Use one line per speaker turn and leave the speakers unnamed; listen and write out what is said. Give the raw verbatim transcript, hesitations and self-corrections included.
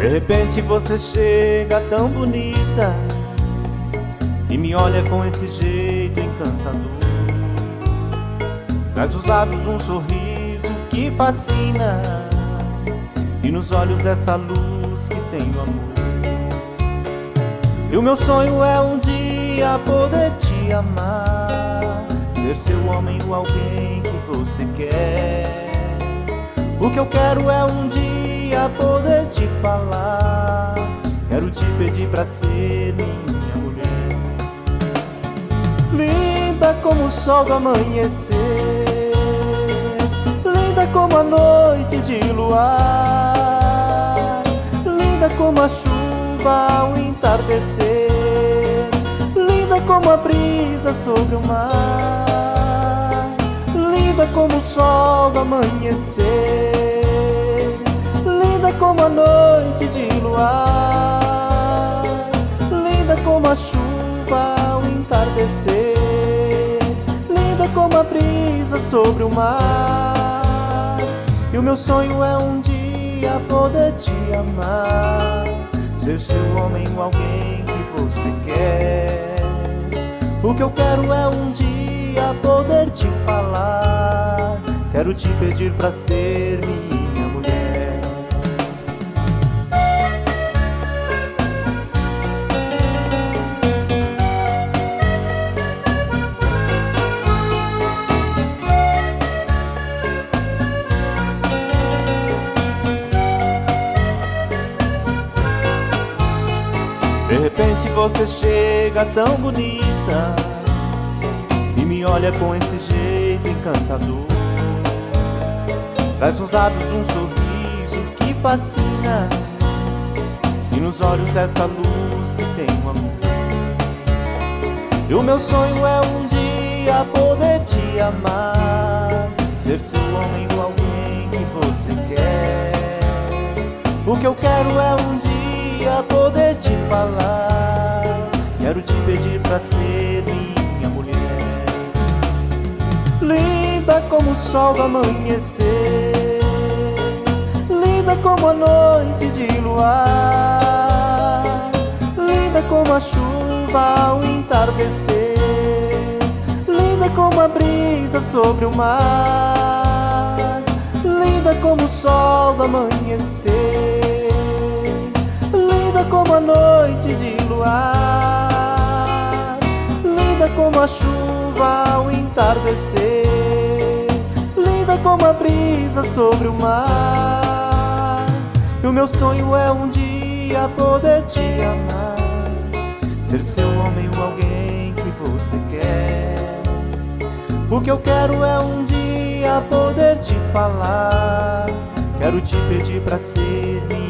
repente você chega tão bonita e me olha com esse jeito encantador. Traz os lábios um sorriso que fascina e nos olhos essa luz que tem o amor. E o meu sonho é um dia poder te amar, ser seu homem ou alguém que você quer. O que eu quero é um dia poder te falar, quero te pedir pra ser minha mulher. Linda como o sol do amanhecer, linda como a noite de luar, linda como a chuva ao entardecer, linda como a brisa sobre o mar, linda como o sol do amanhecer, linda como a noite de luar, linda como a chuva ao entardecer, linda como a brisa sobre o mar. E o meu sonho é um dia poder te amar, ser seu homem ou alguém que você quer. O que eu quero é um dia poder te falar, quero te pedir pra ser minha mulher. De repente você chega tão bonita e me olha com esse jeito encantador. Traz nos lábios um sorriso que fascina e nos olhos essa luz que tem o amor. E o meu sonho é um dia poder te amar, ser seu homem ou alguém que você quer. O que eu quero é um dia poder te falar, quero te pedir pra ser minha mulher. Linda como o sol do amanhecer, linda como a noite de luar, linda como a chuva ao entardecer, linda como a brisa sobre o mar, linda como o sol do amanhecer, linda como a noite de luar, linda como a chuva ao entardecer, linda como a brisa sobre o mar. E o meu sonho é um dia poder te amar, ser seu homem ou alguém que você quer. O que eu quero é um dia poder te falar, quero te pedir pra ser minha